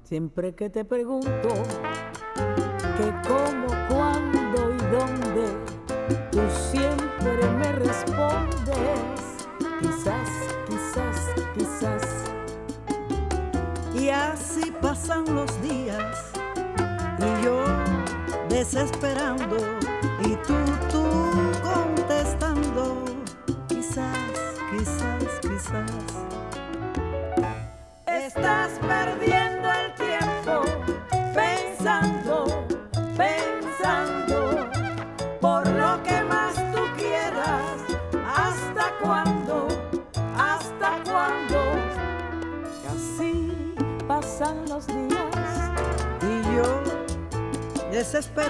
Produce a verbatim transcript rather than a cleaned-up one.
Siempre que te pregunto que cómo, cuándo y dónde, tú siempre me respondes quizás, quizás, quizás. Y así pasan los días y yo desesperando y tú, tú contestando quizás, quizás, quizás. Estás perdiendo el tiempo pensando, pensando por lo que más tú quieras. ¿Hasta cuándo? ¿Hasta cuándo? Y así pasan los días Y yo desesperando